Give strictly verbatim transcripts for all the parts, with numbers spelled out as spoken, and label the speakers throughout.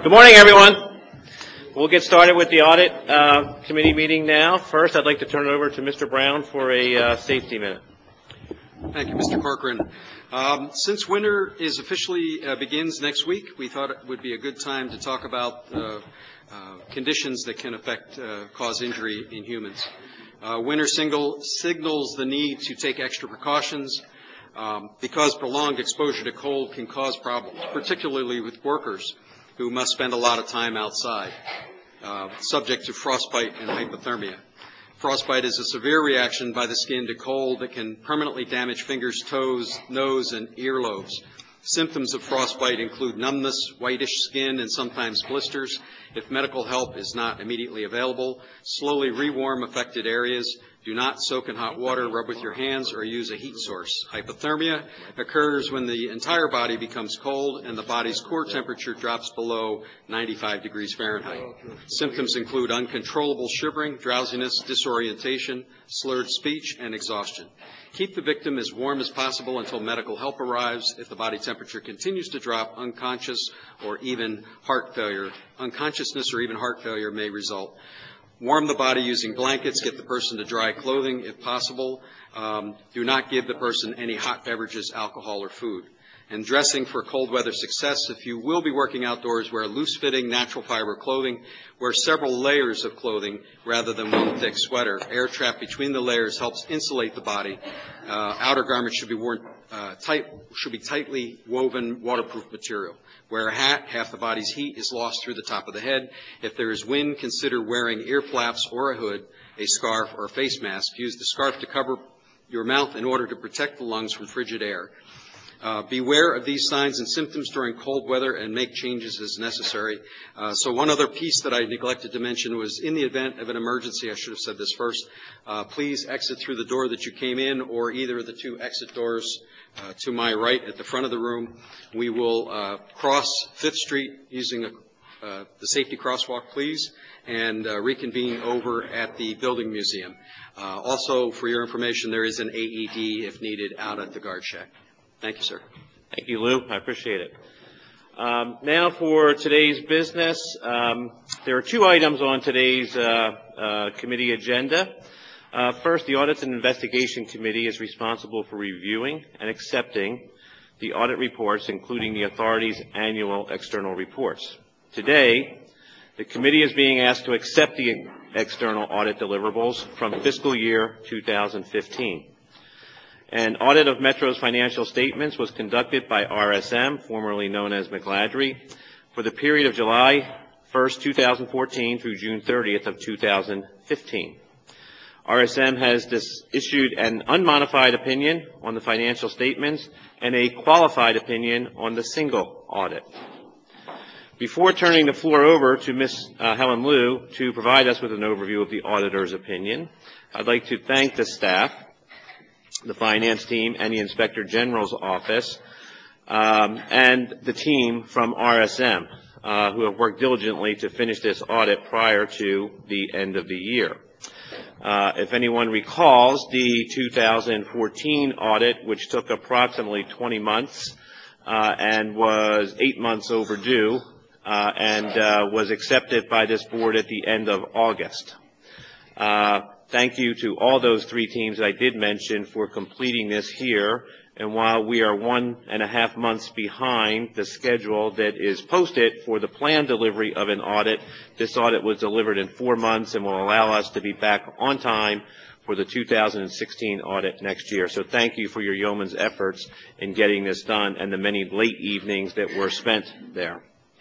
Speaker 1: Good morning, everyone. We'll get started with the audit uh, committee meeting now. First, I'd like to turn it over to Mister Brown for a uh, safety minute.
Speaker 2: Thank you, Mister Corcoran. Um, since winter is officially uh, begins next week, we thought it would be a good time to talk about uh, uh, conditions that can affect, uh, cause injury in humans. Uh, winter single signals the need to take extra precautions um, because prolonged exposure to cold can cause problems, particularly with workers who must spend a lot of time outside, uh, subject to frostbite and hypothermia. Frostbite is a severe reaction by the skin to cold that can permanently damage fingers, toes, nose, and earlobes. Symptoms of frostbite include numbness, whitish skin, and sometimes blisters. If medical help is not immediately available, slowly rewarm affected areas. Do not soak in hot water, rub with your hands, or use a heat source. Hypothermia occurs when the entire body becomes cold and the body's core temperature drops below ninety-five degrees Fahrenheit. Symptoms include uncontrollable shivering, drowsiness, disorientation, slurred speech, and exhaustion. Keep the victim as warm as possible until medical help arrives. If the body temperature continues to drop, unconscious or even heart failure, unconsciousness or even heart failure may result. Warm the body using blankets. Get the person to dry clothing if possible. Um, do not give the person any hot beverages, alcohol, or food. And dressing for cold weather success. If you will be working outdoors, wear loose-fitting, natural fiber clothing. Wear several layers of clothing rather than one thick sweater. Air trap between the layers helps insulate the body. Uh, outer garments should be worn uh, tight, should be tightly woven, waterproof material. Wear a hat. Half the body's heat is lost through the top of the head. If there is wind, consider wearing ear flaps or a hood, a scarf, or a face mask. Use the scarf to cover your mouth in order to protect the lungs from frigid air. Uh, beware of these signs and symptoms during cold weather and make changes as necessary. Uh, so one other piece that I neglected to mention was in the event of an emergency, I should have said this first, uh, please exit through the door that you came in or either of the two exit doors uh, to my right at the front of the room. We will uh, cross Fifth Street using a, uh, the safety crosswalk, please, and uh, reconvene over at the Building Museum. Uh, also, for your information, there is an A E D, if needed, out at the guard shack. Thank you, sir.
Speaker 1: Thank you, Lou. I appreciate it. Um, now for today's business. Um, there are two items on today's uh, uh, committee agenda. Uh, first, the Audits and Investigation Committee is responsible for reviewing and accepting the audit reports, including the authority's annual external reports. Today, the committee is being asked to accept the external audit deliverables from fiscal year two thousand fifteen. An audit of Metro's financial statements was conducted by R S M, formerly known as McLadry, for the period of July first, two thousand fourteen through June thirtieth of two thousand fifteen. R S M has this issued an unmodified opinion on the financial statements and a qualified opinion on the single audit. Before turning the floor over to Miz Uh, Helen Liu to provide us with an overview of the auditor's opinion, I'd like to thank the staff, the finance team, and the Inspector General's office, um, and the team from R S M, uh, who have worked diligently to finish this audit prior to the end of the year. Uh, if anyone recalls, the two thousand fourteen audit, which took approximately twenty months uh, and was eight months overdue, uh, and uh, was accepted by this board at the end of August. Uh, Thank you to all those three teams that I did mention for completing this here. And while we are one and a half months behind the schedule that is posted for the planned delivery of an audit, this audit was delivered in four months and will allow us to be back on time for the two thousand sixteen audit next year. So thank you for your yeoman's efforts in getting this done and the many late evenings that were spent there.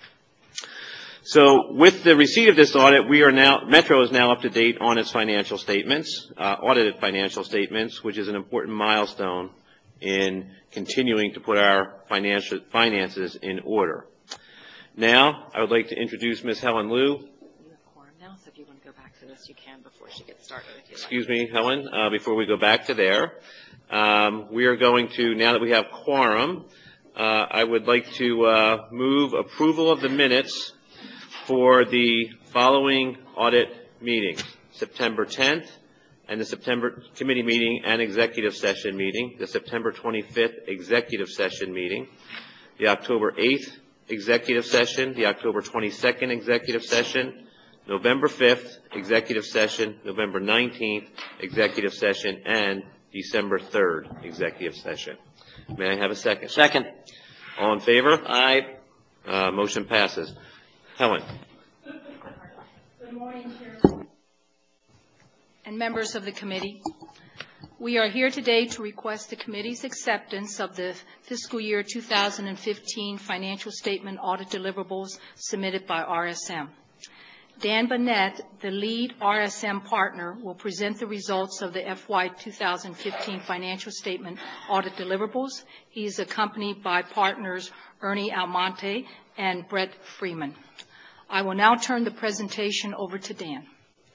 Speaker 1: So with the receipt of this audit, we are now, Metro is now up to date on its financial statements, uh, audited financial statements, which is an important milestone in continuing to put our financial finances in order. Now, I would like to introduce Miz Helen Liu.
Speaker 3: You have quorum now, so if you want to go back to this, you can before she gets started.
Speaker 1: Excuse me, Helen, uh, before we go back to there. Um, we are going to, now that we have quorum, uh, I would like to uh, move approval of the minutes for the following audit meetings: September tenth and the September committee meeting and executive session meeting, the September twenty-fifth executive session meeting, the October eighth executive session, the October twenty-second executive session, November fifth executive session, November nineteenth executive session, and December third executive session. May I have a second?
Speaker 4: Second.
Speaker 1: All in favor?
Speaker 4: Aye.
Speaker 1: Uh, motion passes. Helen.
Speaker 5: Good morning, Chairman and members of the committee. We are here today to request the committee's acceptance of the fiscal year two thousand fifteen financial statement audit deliverables submitted by R S M. Dan Burnett, the lead R S M partner, will present the results of the F Y two thousand fifteen financial statement audit deliverables. He is accompanied by partners Ernie Almonte and Brett Freeman. I will now turn the presentation over to Dan.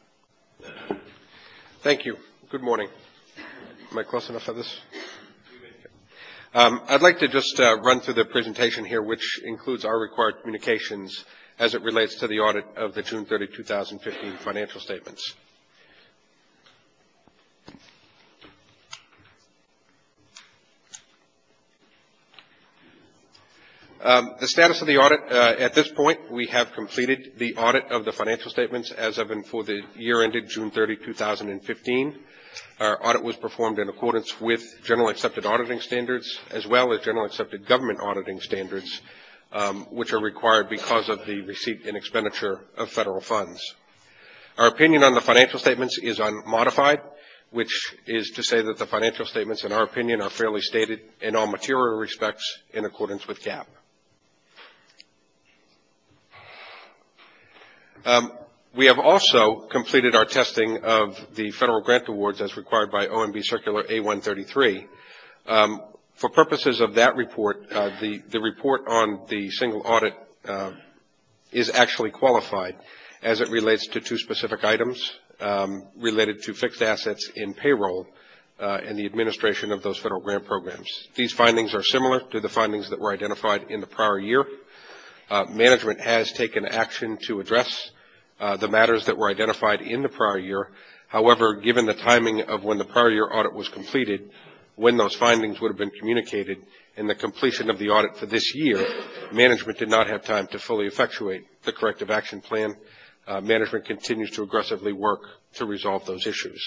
Speaker 6: Thank you. Good morning. Am I close enough for this? Um, I'd like to just uh, run through the presentation here, which includes our required communications as it relates to the audit of the June thirtieth, two thousand fifteen financial statements. Um, the status of the audit, uh, at this point, we have completed the audit of the financial statements as of and for the year ended June thirtieth, two thousand fifteen. Our audit was performed in accordance with general accepted auditing standards as well as general accepted government auditing standards, um, which are required because of the receipt and expenditure of federal funds. Our opinion on the financial statements is unmodified, which is to say that the financial statements, in our opinion, are fairly stated in all material respects in accordance with GAAP. Um, we have also completed our testing of the federal grant awards as required by O M B Circular A one thirty-three. Um, for purposes of that report, uh, the, the report on the single audit uh, is actually qualified as it relates to two specific items um, related to fixed assets in payroll uh, and the administration of those federal grant programs. These findings are similar to the findings that were identified in the prior year. Uh, management has taken action to address uh, the matters that were identified in the prior year. However, given the timing of when the prior year audit was completed, when those findings would have been communicated, and the completion of the audit for this year, management did not have time to fully effectuate the corrective action plan. Uh, management continues to aggressively work to resolve those issues.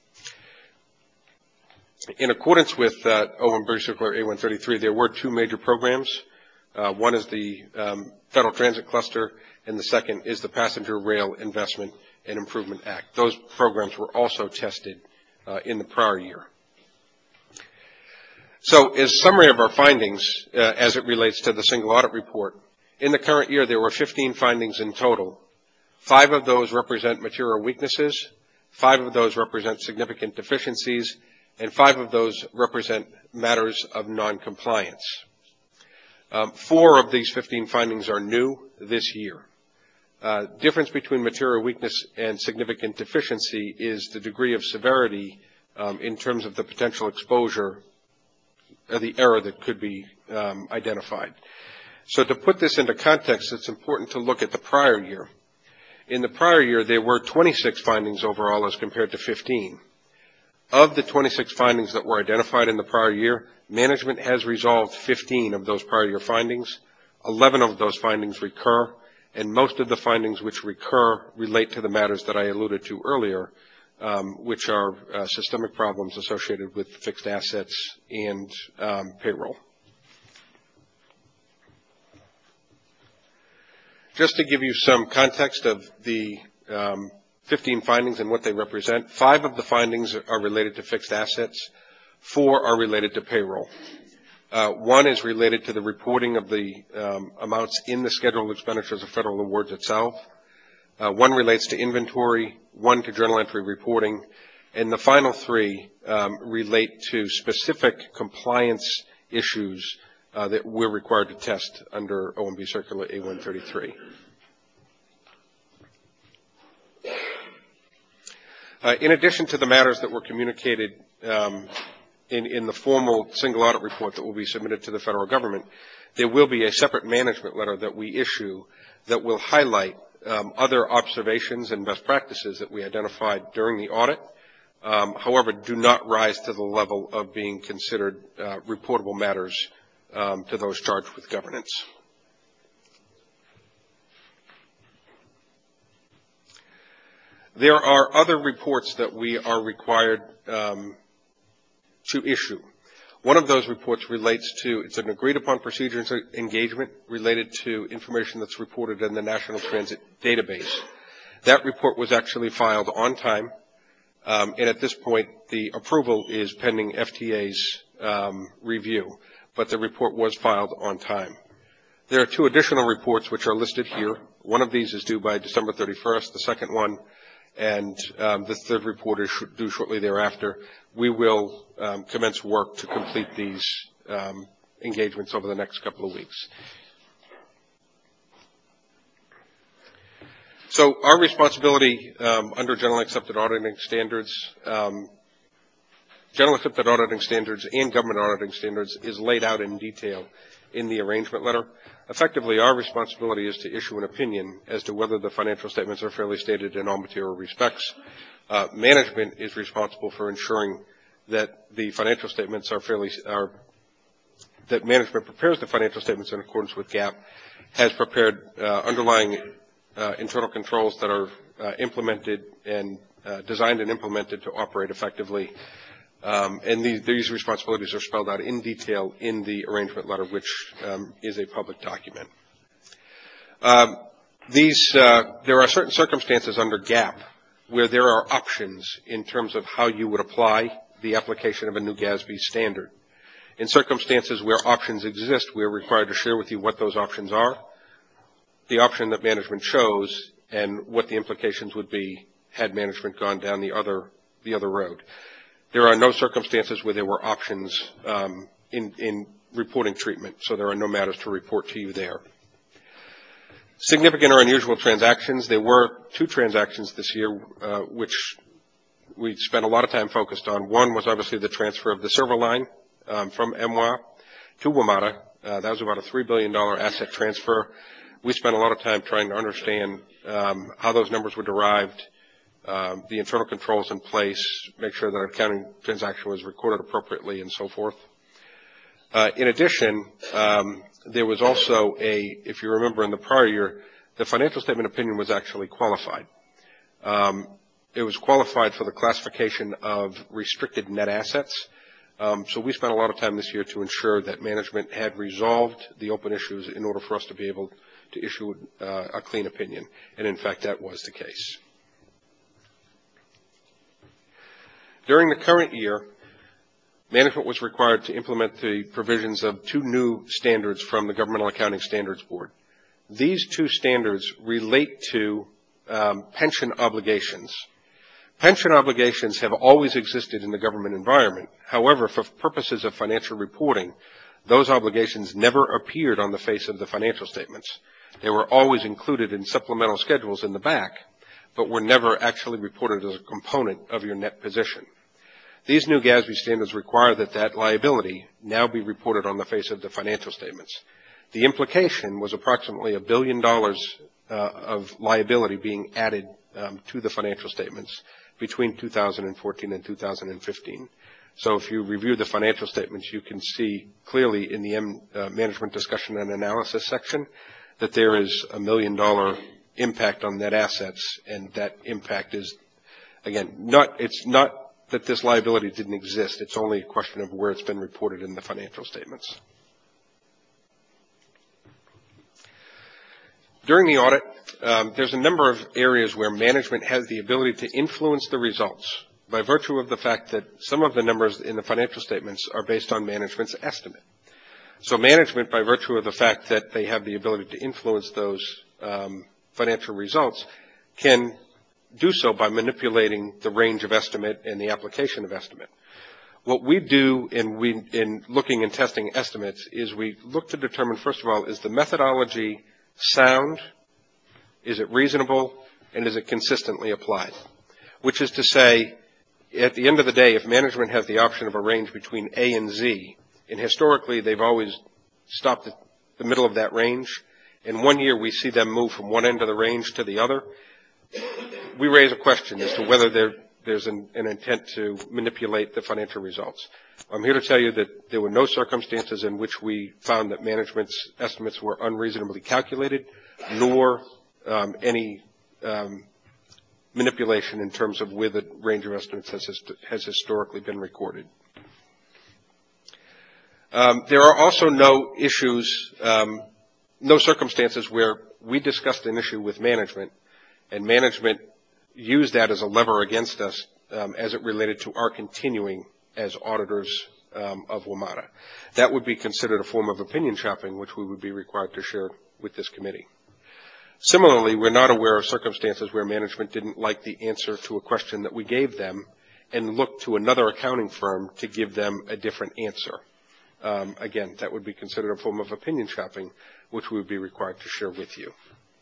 Speaker 6: In accordance with uh, O M B Circular A one thirty-three, there were two major programs. Uh, one is the um, Federal Transit Cluster, and the second is the Passenger Rail Investment and Improvement Act. Those programs were also tested uh, in the prior year. So, as summary of our findings uh, as it relates to the single audit report, in the current year there were fifteen findings in total. Five of those represent material weaknesses, five of those represent significant deficiencies, and five of those represent matters of noncompliance. Um, four of these fifteen findings are new this year. Uh, difference between material weakness and significant deficiency is the degree of severity um, in terms of the potential exposure of the error that could be um, identified. So to put this into context, it's important to look at the prior year. In the prior year, there were twenty-six findings overall as compared to fifteen. Of the twenty-six findings that were identified in the prior year, management has resolved fifteen of those prior year findings. eleven of those findings recur, and most of the findings which recur relate to the matters that I alluded to earlier, um, which are uh, systemic problems associated with fixed assets and um, payroll. Just to give you some context of the um, fifteen findings and what they represent, five of the findings are related to fixed assets, four are related to payroll. Uh, one is related to the reporting of the um, amounts in the scheduled expenditures of federal awards itself. Uh, one relates to inventory, one to journal entry reporting, and the final three um, relate to specific compliance issues uh, that we're required to test under O M B Circular A one thirty-three. Uh, in addition to the matters that were communicated um, in, in the formal single audit report that will be submitted to the federal government, there will be a separate management letter that we issue that will highlight um, other observations and best practices that we identified during the audit, um, however, do not rise to the level of being considered uh, reportable matters um, to those charged with governance. There are other reports that we are required um, to issue. One of those reports relates to, it's an agreed upon procedure and engagement related to information that's reported in the National Transit Database. That report was actually filed on time, um, and at this point the approval is pending F T A's um, review, but the report was filed on time. There are two additional reports which are listed here. One of these is due by December thirty-first, the second one, and um, the third report is sh- due shortly thereafter. We will um, commence work to complete these um, engagements over the next couple of weeks. So our responsibility um, under General Accepted Auditing Standards, um, General Accepted Auditing Standards and Government Auditing Standards is laid out in detail in the arrangement letter. Effectively, our responsibility is to issue an opinion as to whether the financial statements are fairly stated in all material respects. Uh, management is responsible for ensuring that the financial statements are fairly, are, that management prepares the financial statements in accordance with GAAP, has prepared uh, underlying uh, internal controls that are uh, implemented and uh, designed and implemented to operate effectively. Um, and these, these responsibilities are spelled out in detail in the arrangement letter, which um, is a public document. Um, these, uh, there are certain circumstances under GAAP where there are options in terms of how you would apply the application of a new GASB standard. In circumstances where options exist, we are required to share with you what those options are, the option that management chose, and what the implications would be had management gone down the other, the other road. There are no circumstances where there were options um, in, in reporting treatment, so there are no matters to report to you there. Significant or unusual transactions. There were two transactions this year uh, which we spent a lot of time focused on. One was obviously the transfer of the Silver Line um, from M W A to WMATA. Uh, that was about a three billion dollars asset transfer. We spent a lot of time trying to understand um, how those numbers were derived, um, the internal controls in place, make sure that our accounting transaction was recorded appropriately, and so forth. Uh, in addition, um, there was also a, if you remember in the prior year, the financial statement opinion was actually qualified. Um, it was qualified for the classification of restricted net assets. Um, so we spent a lot of time this year to ensure that management had resolved the open issues in order for us to be able to issue uh, a clean opinion. And in fact, that was the case. During the current year, management was required to implement the provisions of two new standards from the Governmental Accounting Standards Board. These two standards relate to um, pension obligations. Pension obligations have always existed in the government environment. However, for purposes of financial reporting, those obligations never appeared on the face of the financial statements. They were always included in supplemental schedules in the back, but were never actually reported as a component of your net position. These new GASB standards require that that liability now be reported on the face of the financial statements. The implication was approximately a billion dollars uh, of liability being added um, to the financial statements between two thousand fourteen and two thousand fifteen. So if you review the financial statements, you can see clearly in the M, uh, management discussion and analysis section that there is a million dollar impact on net assets, and that impact is, again, not, it's not that this liability didn't exist. It's only a question of where it's been reported in the financial statements. During the audit, um, there's a number of areas where management has the ability to influence the results by virtue of the fact that some of the numbers in the financial statements are based on management's estimate. So management, by virtue of the fact that they have the ability to influence those um, financial results, can do so by manipulating the range of estimate and the application of estimate. What we do in, we, in looking and testing estimates is we look to determine, first of all, is the methodology sound, is it reasonable, and is it consistently applied? Which is to say, at the end of the day, if management has the option of a range between A and Z, and historically they've always stopped at the middle of that range, and one year we see them move from one end of the range to the other, we raise a question as to whether there, there's an, an intent to manipulate the financial results. I'm here to tell you that there were no circumstances in which we found that management's estimates were unreasonably calculated, nor um, any um, manipulation in terms of where the range of estimates has, has historically been recorded. Um, there are also no issues, um, no circumstances where we discussed an issue with management and management used that as a lever against us um, as it related to our continuing as auditors um, of WMATA. That would be considered a form of opinion shopping, which we would be required to share with this committee. Similarly, we're not aware of circumstances where management didn't like the answer to a question that we gave them and looked to another accounting firm to give them a different answer. Um, again, that would be considered a form of opinion shopping, which we would be required to share with you.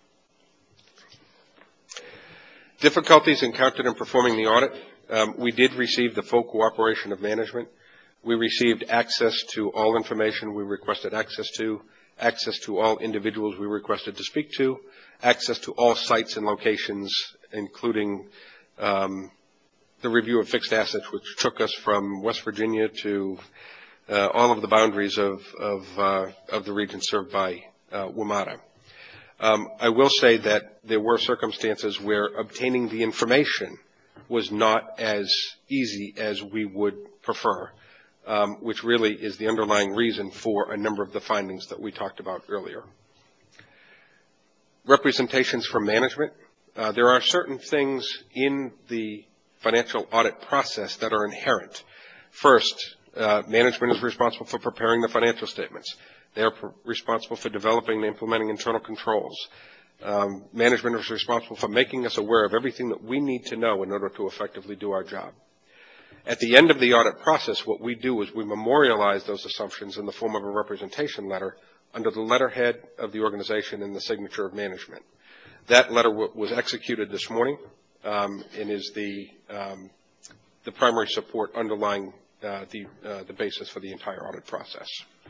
Speaker 6: Difficulties encountered in performing the audit. Um, we did receive the full cooperation of management. We received access to all information we requested access to, access to all individuals we requested to speak to, access to all sites and locations, including um, the review of fixed assets, which took us from West Virginia to uh, all of the boundaries of, of, uh, of the region served by uh, WMATA. Um, I will say that there were circumstances where obtaining the information was not as easy as we would prefer, um, which really is the underlying reason for a number of the findings that we talked about earlier. Representations from management. Uh, there are certain things in the financial audit process that are inherent. First, uh, management is responsible for preparing the financial statements. They are responsible for developing and implementing internal controls. Um, management is responsible for making us aware of everything that we need to know in order to effectively do our job. At the end of the audit process, what we do is we memorialize those assumptions in the form of a representation letter under the letterhead of the organization and the signature of management. That letter w was executed this morning um, and is the, um, the primary support underlying uh, the, uh, the basis for the entire audit process.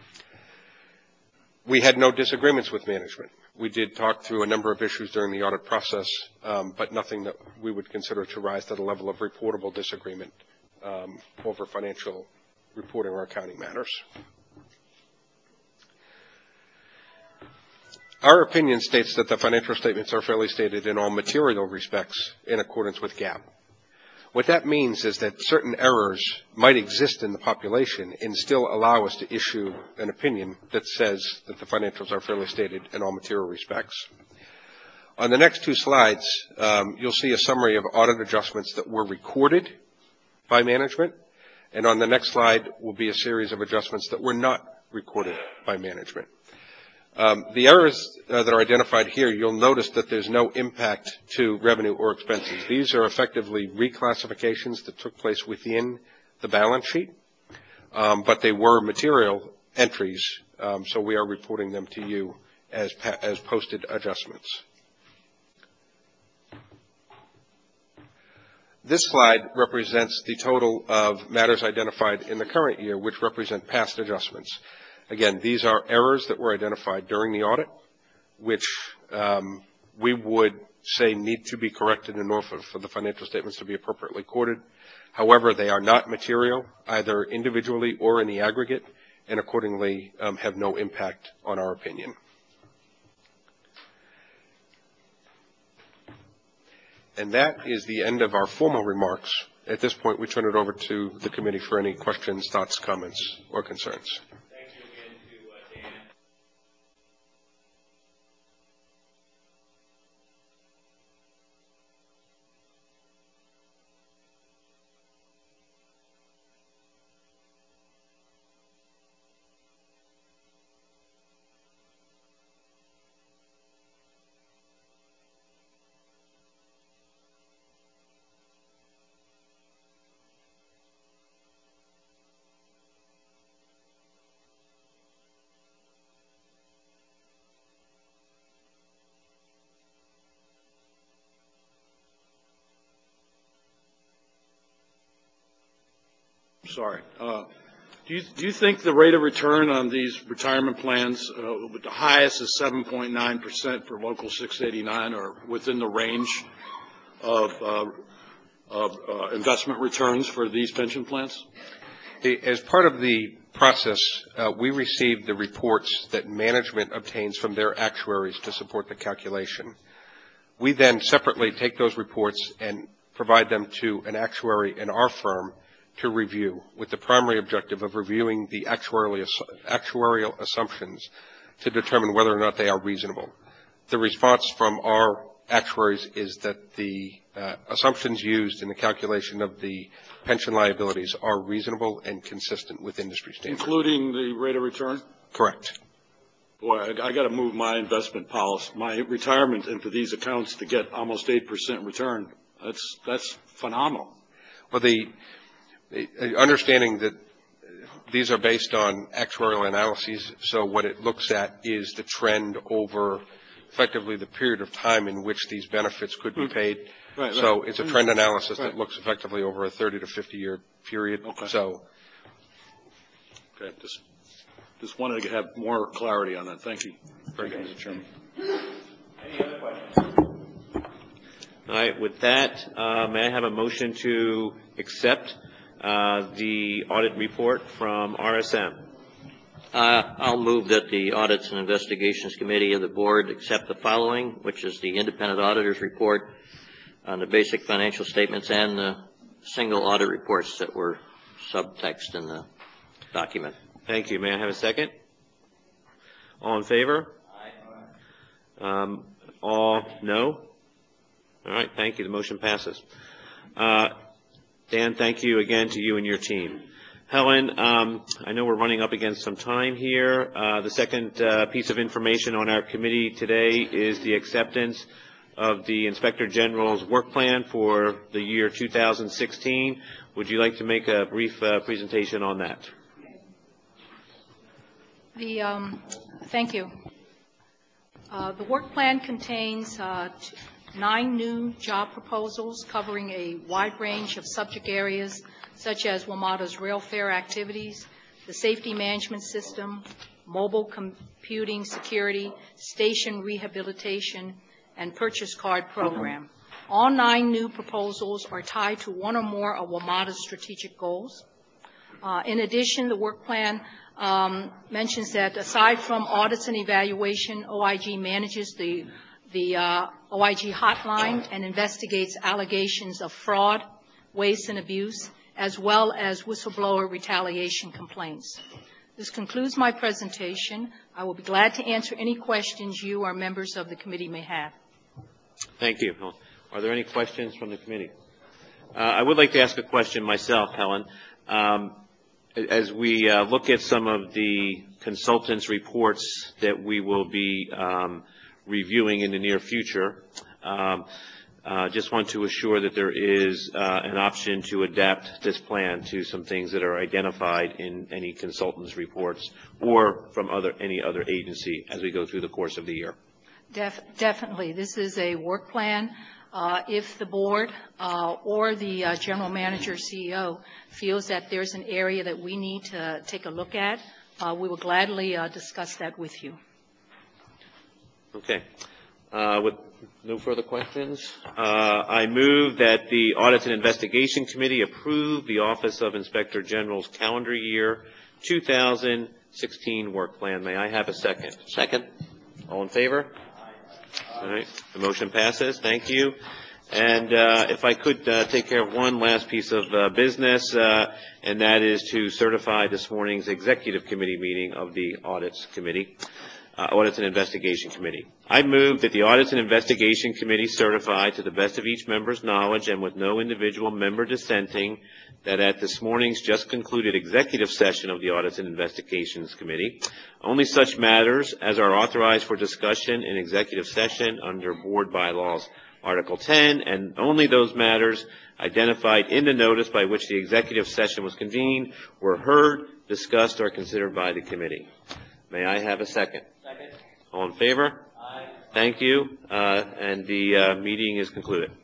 Speaker 6: We had no disagreements with management. We did talk through a number of issues during the audit process, um, but nothing that we would consider to rise to the level of reportable disagreement um, over financial reporting or accounting matters. Our opinion states that the financial statements are fairly stated in all material respects in accordance with GAAP. What that means is that certain errors might exist in the population and still allow us to issue an opinion that says that the financials are fairly stated in all material respects. On the next two slides, um, you'll see a summary of audit adjustments that were recorded by management, and on the next slide will be a series of adjustments that were not recorded by management. Um, the errors uh, that are identified here, you'll notice that there's no impact to revenue or expenses. These are effectively reclassifications that took place within the balance sheet, um, but they were material entries, um, so we are reporting them to you as, as posted adjustments. This slide represents the total of matters identified in the current year, which represent past adjustments. Again, these are errors that were identified during the audit, which um, we would say need to be corrected in order for the financial statements to be appropriately recorded. However, they are not material, either individually or in the aggregate, and accordingly um, have no impact on our opinion. And that is the end of our formal remarks. At this point, we turn it over to the committee for any questions, thoughts, comments, or concerns.
Speaker 4: Sorry. Uh, do you do you think the rate of return on these retirement plans, uh, the highest is seven point nine percent for Local six eighty-nine, or within the range of, uh, of uh, investment returns for these pension plans?
Speaker 6: As part of the process, uh, we received the reports that management obtains from their actuaries to support the calculation. We then separately take those reports and provide them to an actuary in our firm to review, with the primary objective of reviewing the actuarial, actuarial assumptions to determine whether or not they are reasonable. The response from our actuaries is that the uh, assumptions used in the calculation of the pension liabilities are reasonable and consistent with industry standards.
Speaker 4: Including the rate of return?
Speaker 6: Correct.
Speaker 4: Boy, I, I got to move my investment policy, my retirement into these accounts to get almost eight percent return. That's, that's phenomenal.
Speaker 6: Well, the, the understanding that these are based on actuarial analyses, so what it looks at is the trend over effectively the period of time in which these benefits could be paid.
Speaker 4: Right,
Speaker 6: so
Speaker 4: right.
Speaker 6: It's a trend analysis
Speaker 4: right.
Speaker 6: that looks effectively over a thirty to fifty year period.
Speaker 4: Okay.
Speaker 6: So,
Speaker 4: okay, just, just wanted to have more clarity on that. Thank you.
Speaker 6: very good.
Speaker 4: Mister Chairman.
Speaker 1: Any other questions? All right, with that, uh, may I have a motion to accept uh, the audit report from R S M?
Speaker 7: Uh, I'll move that the Audits and Investigations Committee of the Board accept the following, which is the Independent Auditor's Report on the basic financial statements and the single audit reports that were subtext in the document.
Speaker 1: Thank you. May I have a second? All in favor? Aye. Um, all no? All right, thank you. The motion passes. Uh, Dan, thank you again to you and your team. Helen, um, I know we're running up against some time here. Uh, the second uh, piece of information on our committee today is the acceptance of the Inspector General's work plan for the year two thousand sixteen. Would you like to make a brief uh, presentation on that?
Speaker 5: The, um, thank you. Uh, the work plan contains uh, t- nine new job proposals covering a wide range of subject areas such as WMATA's rail fare activities, the safety management system, mobile computing security, station rehabilitation, and purchase card program. All nine new proposals are tied to one or more of WMATA's strategic goals. Uh, in addition, the work plan um, mentions that aside from audits and evaluation, O I G manages the, the uh, O I G hotline and investigates allegations of fraud, waste, and abuse, as well as whistleblower retaliation complaints. This concludes my presentation. I will be glad to answer any questions you or members of the committee may have.
Speaker 1: Thank you. Are there any questions from the committee? Uh, I would like to ask a question myself, Helen. Um, as we uh, look at some of the consultants' reports that we will be um, reviewing in the near future, um, Uh, just want to assure that there is uh, an option to adapt this plan to some things that are identified in any consultant's reports or from other any other agency as we go through the course of the year.
Speaker 5: Def- definitely. This is a work plan. Uh, if the board uh, or the uh, general manager C E O feels that there's an area that we need to take a look at, uh, we will gladly uh, discuss that with you.
Speaker 1: Okay. Uh, with no further questions, uh, I move that the Audits and Investigation Committee approve the Office of Inspector General's calendar year two thousand sixteen work plan. May I have a second?
Speaker 7: Second.
Speaker 1: All in favor? All right. The motion passes. Thank you. And uh, if I could uh, take care of one last piece of uh, business, uh, and that is to certify this morning's Executive Committee meeting of the Audits Committee. Uh, Audits and Investigation Committee. I move that the Audits and Investigation Committee certify to the best of each member's knowledge and with no individual member dissenting that at this morning's just concluded executive session of the Audits and Investigations Committee, only such matters as are authorized for discussion in executive session under Board Bylaws Article ten, and only those matters identified in the notice by which the executive session was convened were heard, discussed, or considered by the committee. May I have a second? Second. All in favor? Aye. Thank you, uh, and the uh, meeting is concluded.